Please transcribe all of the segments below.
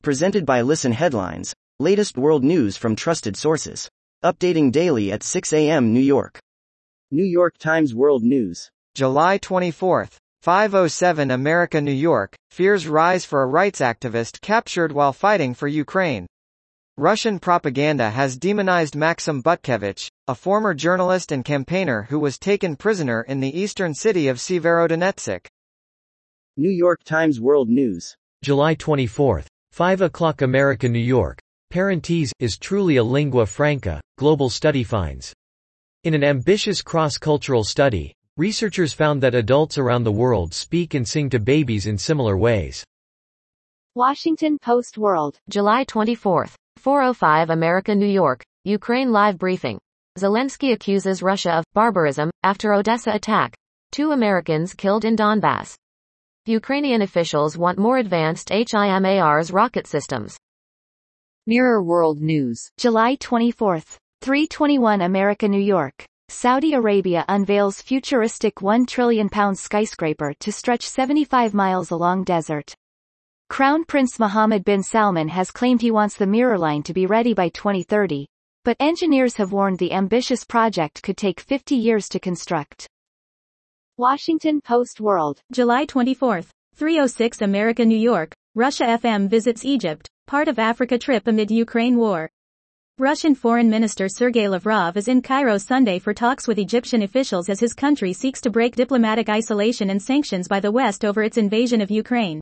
Presented by Listen Headlines, latest world news from trusted sources. Updating daily at 6 a.m. New York. New York Times World News. July 24, 5:07 America, New York, fears rise for a rights activist captured while fighting for Ukraine. Russian propaganda has demonized Maxim Butkevich, a former journalist and campaigner who was taken prisoner in the eastern city of Severodonetsk. New York Times World News. July 24, 5 o'clock America, New York. Parentese is truly a lingua franca, global study finds. In an ambitious cross-cultural study, researchers found that adults around the world speak and sing to babies in similar ways. Washington Post World. July 24, 4:05 America, New York. Ukraine live briefing. Zelensky accuses Russia of barbarism after Odessa attack. 2 Americans killed in Donbass. Ukrainian officials want more advanced HIMARS rocket systems. Mirror World News. July 24, 3:21 America, New York. Saudi Arabia unveils futuristic £1 trillion skyscraper to stretch 75 miles along desert. Crown Prince Mohammed bin Salman has claimed he wants the Mirror Line to be ready by 2030, but engineers have warned the ambitious project could take 50 years to construct. Washington Post World. July 24, 3:06 America, New York. Russia FM visits Egypt, part of Africa trip amid Ukraine war. Russian Foreign Minister Sergei Lavrov is in Cairo Sunday for talks with Egyptian officials as his country seeks to break diplomatic isolation and sanctions by the West over its invasion of Ukraine.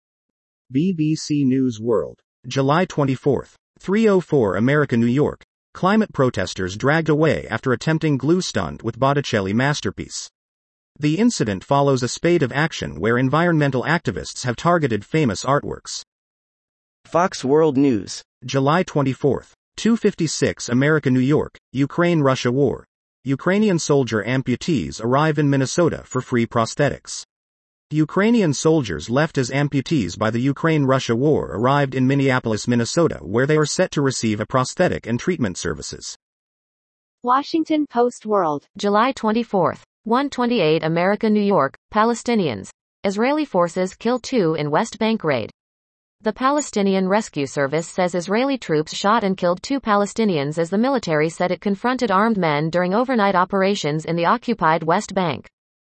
BBC News World. July 24, 3:04 America, New York. Climate protesters dragged away after attempting glue stunt with Botticelli masterpiece. The incident follows a spate of action where environmental activists have targeted famous artworks. Fox World News. July 24, 2:56 America, New York. Ukraine-Russia war. Ukrainian soldier amputees arrive in Minnesota for free prosthetics. Ukrainian soldiers left as amputees by the Ukraine-Russia war arrived in Minneapolis, Minnesota, where they are set to receive a prosthetic and treatment services. Washington Post World. July 24, 1:28 America, New York. Palestinians. Israeli forces kill 2 in West Bank raid. The Palestinian Rescue Service says Israeli troops shot and killed 2 Palestinians as the military said it confronted armed men during overnight operations in the occupied West Bank.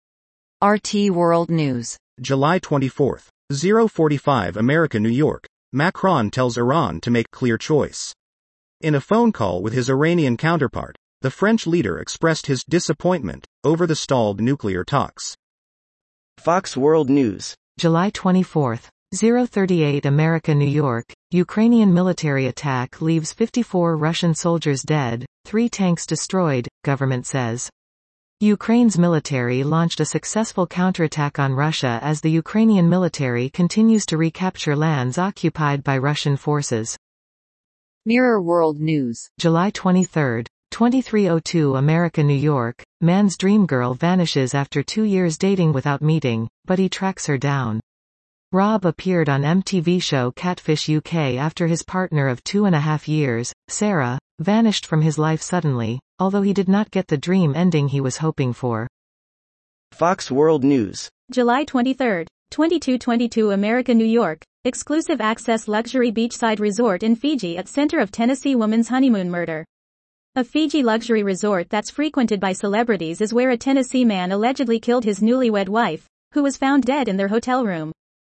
RT World News. July 24, 0:45 America, New York. Macron tells Iran to make clear choice. In a phone call with his Iranian counterpart, the French leader expressed his disappointment over the stalled nuclear talks. Fox World News. July 24, 0:38 America, New York. Ukrainian military attack leaves 54 Russian soldiers dead, 3 tanks destroyed, government says. Ukraine's military launched a successful counterattack on Russia as the Ukrainian military continues to recapture lands occupied by Russian forces. Mirror World News. July 23, 23:02 America, New York. Man's dream girl vanishes after 2 years dating without meeting, but he tracks her down. Rob appeared on MTV show Catfish UK after his partner of 2.5 years, Sarah, vanished from his life suddenly, although he did not get the dream ending he was hoping for. Fox World News. July 23, 22:22 America, New York. Exclusive access luxury beachside resort in Fiji at center of Tennessee woman's honeymoon murder. A Fiji luxury resort that's frequented by celebrities is where a Tennessee man allegedly killed his newlywed wife, who was found dead in their hotel room.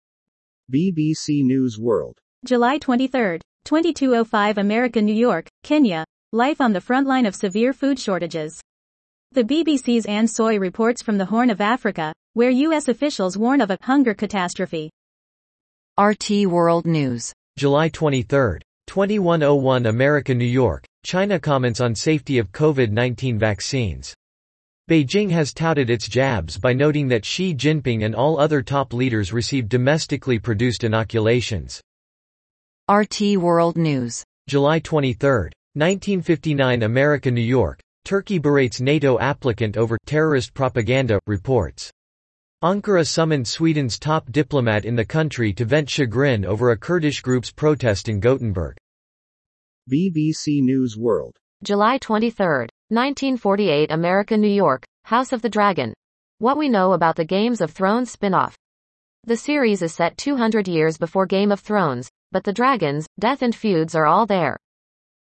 BBC News World. July 23, 22:05 America, New York, Kenya. Life on the front line of severe food shortages. The BBC's Anne Soy reports from the Horn of Africa, where U.S. officials warn of a hunger catastrophe. RT World News. July 23, 21:01 America, New York. China comments on safety of COVID-19 vaccines. Beijing has touted its jabs by noting that Xi Jinping and all other top leaders received domestically produced inoculations. RT World News. July 23, 1959 America, New York. Turkey berates NATO applicant over terrorist propaganda, reports. Ankara summoned Sweden's top diplomat in the country to vent chagrin over a Kurdish group's protest in Gothenburg. BBC News World. July 23, 1948 America, New York. House of the Dragon. What we know about the Games of Thrones spin-off. The series is set 200 years before Game of Thrones, but the dragons, death and feuds are all there.